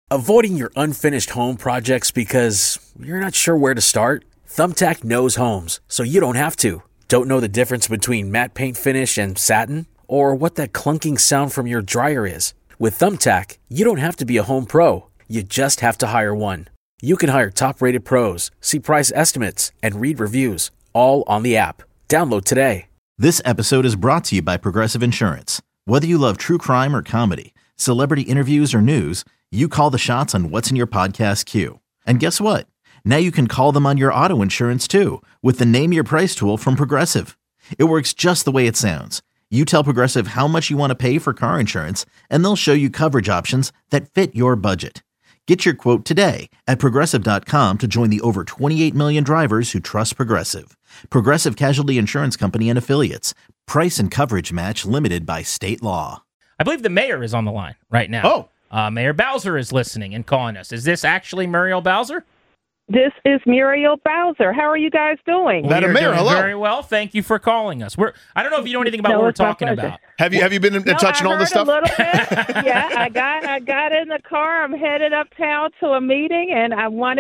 Avoiding your unfinished home projects because you're not sure where to start? Thumbtack knows homes, so you don't have to. Don't know the difference between matte paint finish and satin? Or what that clunking sound from your dryer is? With Thumbtack, you don't have to be a home pro. You just have to hire one. You can hire top-rated pros, see price estimates, and read reviews, all on the app. Download today. This episode is brought to you by Progressive Insurance. Whether you love true crime or comedy, celebrity interviews or news, you call the shots on what's in your podcast queue. And guess what? Now you can call them on your auto insurance too with the Name Your Price tool from Progressive. It works just the way it sounds. You tell Progressive how much you want to pay for car insurance, and they'll show you coverage options that fit your budget. Get your quote today at Progressive.com to join the over 28 million drivers who trust Progressive. Progressive Casualty Insurance Company and Affiliates. Price and coverage match limited by state law. I believe the mayor is on the line right now. Mayor Bowser is listening and calling us. Is this actually Muriel Bowser? This is Muriel Bowser. How are you guys doing? Madam Mayor, hello. Very well. Thank you for calling us. I don't know if you know anything about what we're talking about. Have you been touching all this stuff? A little bit. Yeah, I got in the car. I'm headed uptown to a meeting, and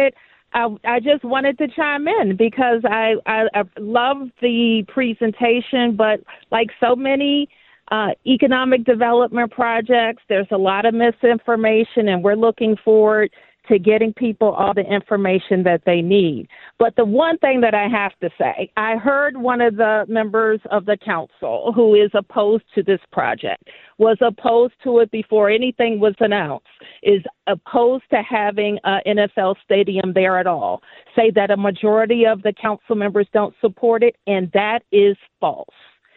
I just wanted to chime in because I love the presentation, but like so many economic development projects, there's a lot of misinformation, and we're looking forward to getting people all the information that they need. But the one thing that I have to say, I heard one of the members of the council who is opposed to this project, was opposed to it before anything was announced, is opposed to having an NFL stadium there at all, say that a majority of the council members don't support it, and that is false.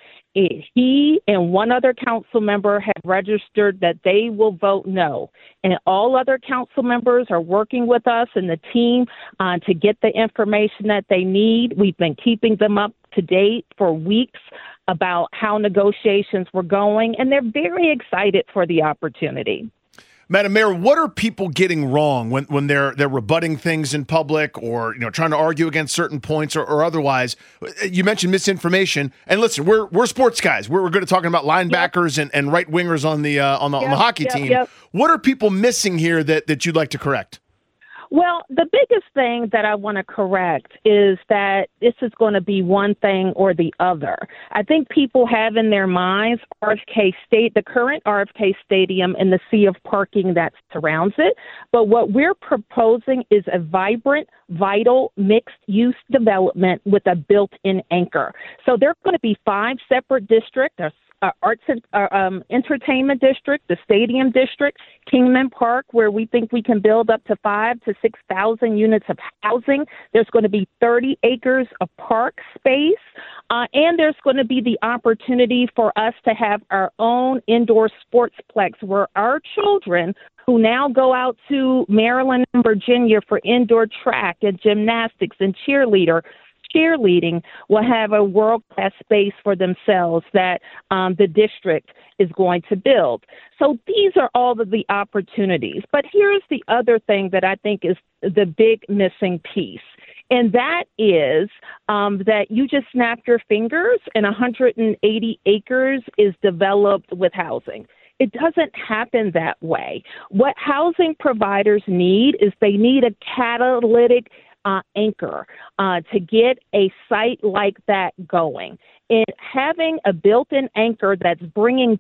He and one other council member have registered that they will vote no. And all other council members are working with us and the team to get the information that they need. We've been keeping them up to date for weeks about how negotiations were going, and they're very excited for the opportunity. Madam Mayor, what are people getting wrong when they're rebutting things in public or trying to argue against certain points or otherwise? You mentioned misinformation, and listen, we're sports guys. We're going to talk about linebackers and right wingers on the hockey team. Yep. What are people missing here that you'd like to correct? Well, the biggest thing that I want to correct is that this is going to be one thing or the other. I think people have in their minds the current RFK Stadium and the sea of parking that surrounds it. But what we're proposing is a vibrant, vital, mixed-use development with a built-in anchor. So there are going to be 5 separate districts. There's Arts and Entertainment District, the Stadium District, Kingman Park, where we think we can build up to 5,000 to 6,000 units of housing. There's going to be 30 acres of park space, and there's going to be the opportunity for us to have our own indoor sportsplex where our children who now go out to Maryland and Virginia for indoor track and gymnastics and cheerleading will have a world-class space for themselves that the district is going to build. So these are all of the opportunities. But here's the other thing that I think is the big missing piece. And that is that you just snap your fingers and 180 acres is developed with housing. It doesn't happen that way. What housing providers need is they need a catalytic anchor to get a site like that going. And having a built-in anchor that's bringing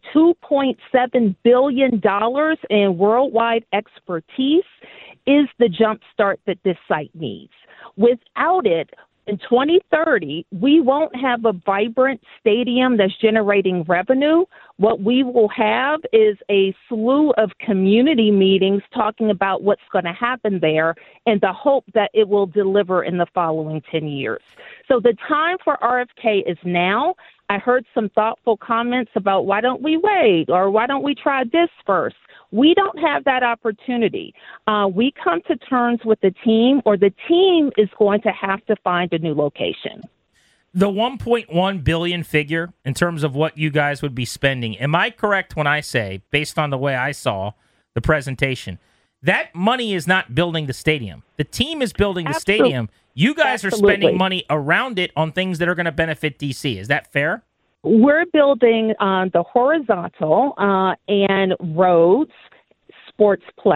$2.7 billion in worldwide expertise is the jump start that this site needs. Without it, in 2030, we won't have a vibrant stadium that's generating revenue. What we will have is a slew of community meetings talking about what's going to happen there and the hope that it will deliver in the following 10 years. So the time for RFK is now. I heard some thoughtful comments about why don't we wait or why don't we try this first? We don't have that opportunity. We come to terms with the team, or the team is going to have to find a new location. The $1.1 billion figure in terms of what you guys would be spending, am I correct when I say, based on the way I saw the presentation, that money is not building the stadium? The team is building the stadium. You guys are spending money around it on things that are going to benefit D.C. Is that fair? We're building the horizontal and roads, sportsplex,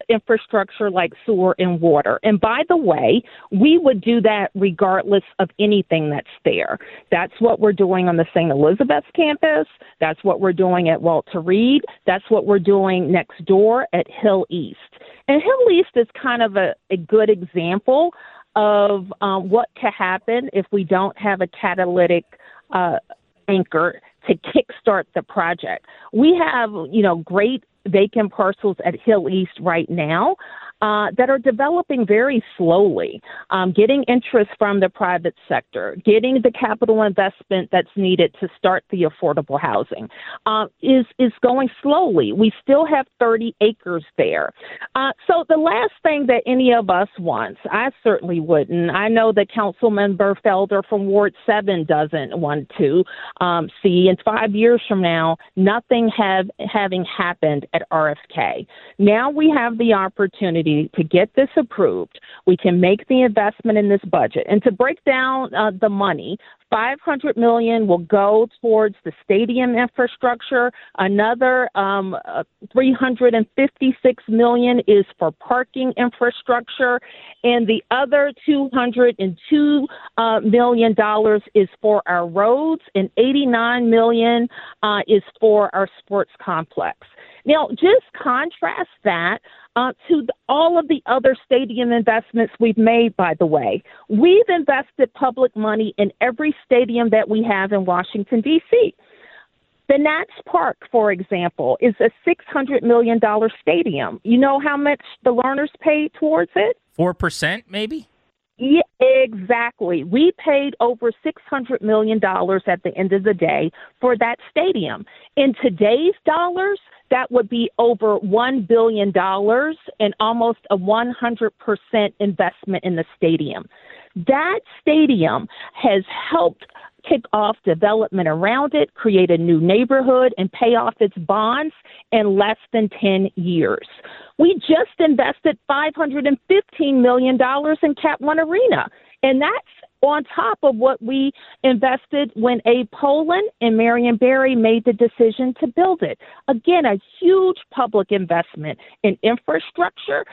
infrastructure like sewer and water. And by the way, we would do that regardless of anything that's there. That's what we're doing on the St. Elizabeth's campus. That's what we're doing at Walter Reed. That's what we're doing next door at Hill East. And Hill East is kind of a good example of what could happen if we don't have a catalytic anchor to kickstart the project. We have, great vacant parcels at Hill East right now that are developing very slowly, getting interest from the private sector, getting the capital investment that's needed to start the affordable housing is going slowly. We still have 30 acres there. So the last thing that any of us wants, I certainly wouldn't. I know that Councilmember Felder from Ward 7 doesn't want to see in 5 years from now nothing having happened at RFK. Now we have the opportunity to get this approved. We can make the investment in this budget. And to break down the money, $500 million will go towards the stadium infrastructure. Another $356 million is for parking infrastructure, and the other $202 million is for our roads, and $89 million is for our sports complex. Now, just contrast that to all of the other stadium investments we've made, by the way. We've invested public money in every stadium that we have in Washington, D.C. The Nats Park, for example, is a $600 million stadium. You know how much the Lerners paid towards it? 4%, maybe? Yeah, exactly. We paid over $600 million at the end of the day for that stadium. In today's dollars, that would be over $1 billion and almost a 100% investment in the stadium. That stadium has helped kick off development around it, create a new neighborhood, and pay off its bonds in less than 10 years. We just invested $515 million in Cap One Arena, and that's on top of what we invested when Abe Poland and Marion Barry made the decision to build it. Again, a huge public investment in infrastructure,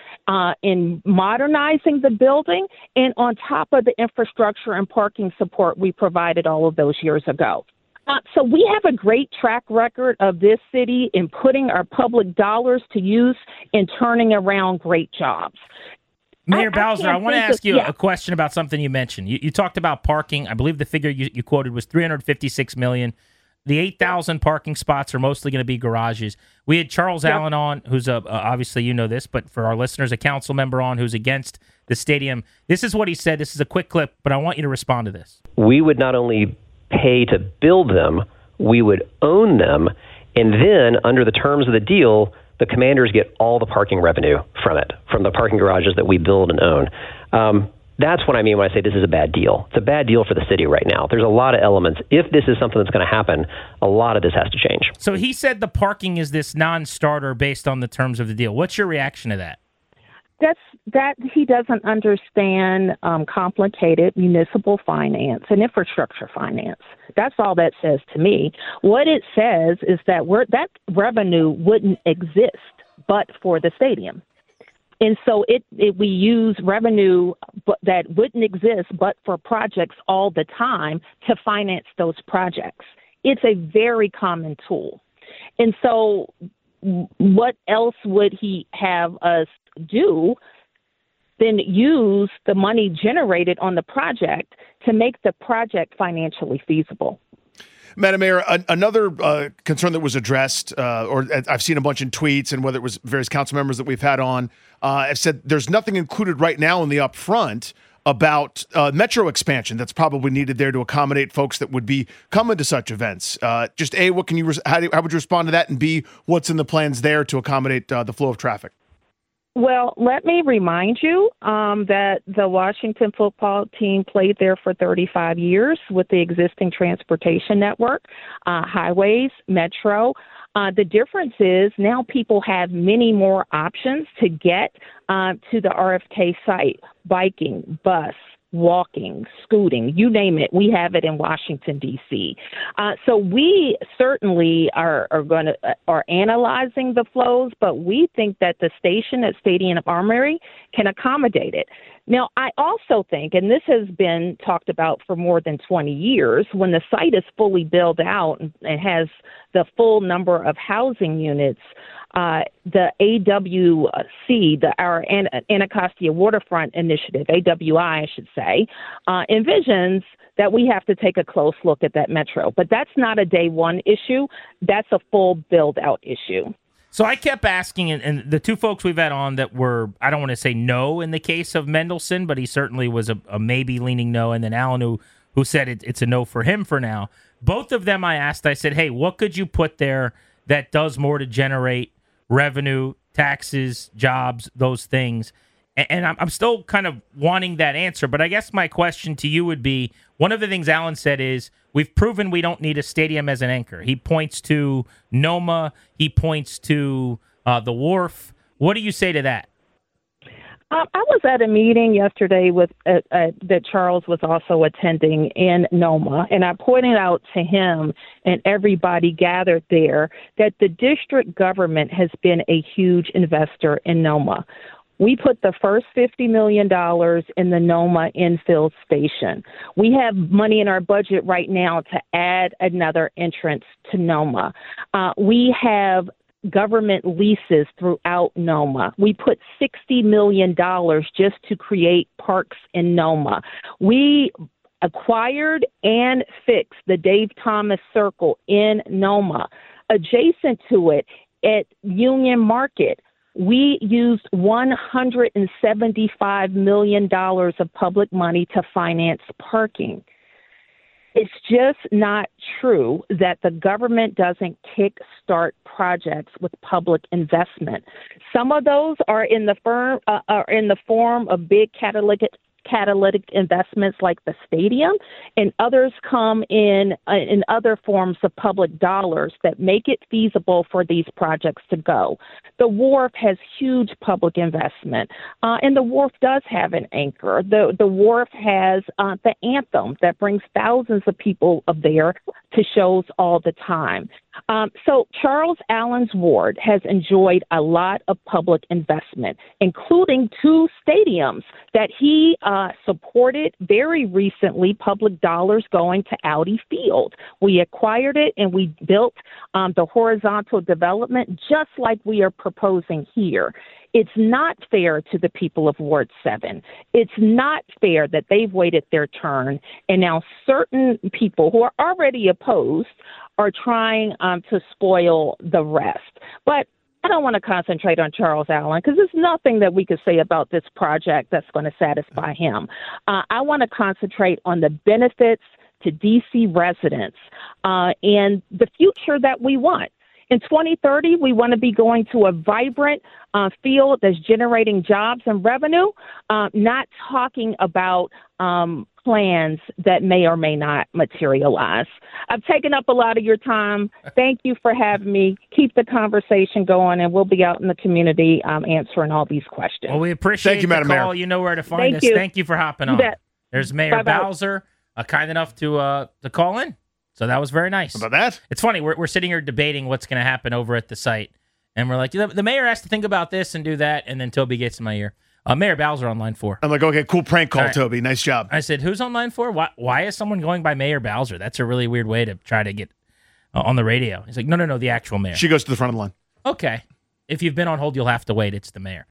in modernizing the building, and on top of the infrastructure and parking support we provided all of those years ago. So we have a great track record of this city in putting our public dollars to use and turning around great jobs. Mayor Bowser, I want to ask you a question about something you mentioned. You talked about parking. I believe the figure you quoted was $356 million. The 8,000 parking spots are mostly going to be garages. We had Charles Allen on, who's obviously you know this, but for our listeners, a council member on who's against the stadium. This is what he said. This is a quick clip, but I want you to respond to this. We would not only pay to build them, we would own them, and then under the terms of the deal, the Commanders get all the parking revenue from it, from the parking garages that we build and own. That's what I mean when I say this is a bad deal. It's a bad deal for the city right now. There's a lot of elements. If this is something that's going to happen, a lot of this has to change. So he said the parking is this non-starter based on the terms of the deal. What's your reaction to that? That he doesn't understand complicated municipal finance and infrastructure finance. That's all that says to me. What it says is that that revenue wouldn't exist but for the stadium. And so we use revenue that wouldn't exist but for projects all the time to finance those projects. It's a very common tool. And so what else would he have us do than use the money generated on the project to make the project financially feasible? Madam Mayor, another concern that was addressed, or I've seen a bunch in tweets, and whether it was various council members that we've had on, have said there's nothing included right now in the upfront about metro expansion that's probably needed there to accommodate folks that would be coming to such events. Just A, what can you how would you respond to that, and B, what's in the plans there to accommodate the flow of traffic? Well, let me remind you that the Washington football team played there for 35 years with the existing transportation network, highways, metro. The difference is now people have many more options to get to the RFK site: biking, bus, walking, scooting, you name it. We have it in Washington, D.C. So we certainly are analyzing the flows, but we think that the station at Stadium Armory can accommodate it. Now, I also think, and this has been talked about for more than 20 years, when the site is fully built out and has the full number of housing units, the AWC, our Anacostia Waterfront Initiative, AWI, I should say, envisions that we have to take a close look at that metro. But that's not a day one issue. That's a full build-out issue. So I kept asking, and the two folks we've had on that were, I don't want to say no in the case of Mendelson, but he certainly was a maybe leaning no, and then Alan who said it's a no for him for now. Both of them I said, hey, what could you put there that does more to generate revenue, taxes, jobs, those things? And I'm still kind of wanting that answer, but I guess my question to you would be, one of the things Alan said is, we've proven we don't need a stadium as an anchor. He points to NOMA. He points to the Wharf. What do you say to that? I was at a meeting yesterday with that Charles was also attending in NOMA, and I pointed out to him and everybody gathered there that the district government has been a huge investor in NOMA. We put the first $50 million in the NOMA infield station. We have money in our budget right now to add another entrance to NOMA. We have government leases throughout NOMA. We put $60 million just to create parks in NOMA. We acquired and fixed the Dave Thomas Circle in NOMA. Adjacent to it at Union Market, we used $175 million of public money to finance parking. It's just not true that the government doesn't kickstart projects with public investment. Some of those are in the form of big catalytic investments like the stadium, and others come in other forms of public dollars that make it feasible for these projects to go. The Wharf has huge public investment, and the Wharf does have an anchor. The Wharf has the Anthem that brings thousands of people up there to shows all the time. So Charles Allen's ward has enjoyed a lot of public investment, including 2 stadiums that he supported very recently, public dollars going to Audi Field. We acquired it and we built the horizontal development just like we are proposing here. It's not fair to the people of Ward 7. It's not fair that they've waited their turn, and now certain people who are already opposed are trying to spoil the rest. But I don't want to concentrate on Charles Allen because there's nothing that we could say about this project that's going to satisfy him. I want to concentrate on the benefits to D.C. residents and the future that we want. In 2030, we want to be going to a vibrant field that's generating jobs and revenue, not talking about plans that may or may not materialize. I've taken up a lot of your time. Thank you for having me. Keep the conversation going, and we'll be out in the community answering all these questions. Well, we appreciate Thank you, Madam the call. Mayor. You know where to find us. You. Thank you for hopping on. There's Mayor Bye-bye. Bowser, kind enough to call in. So that was very nice. How about that? It's funny. We're sitting here debating what's going to happen over at the site. And we're like, the mayor has to think about this and do that. And then Toby gets in my ear. Mayor Bowser on line 4. I'm like, okay, cool prank call, All right. Toby. Nice job. I said, who's on line 4? Why is someone going by Mayor Bowser? That's a really weird way to try to get on the radio. He's like, no, the actual mayor. She goes to the front of the line. Okay. If you've been on hold, you'll have to wait. It's the mayor.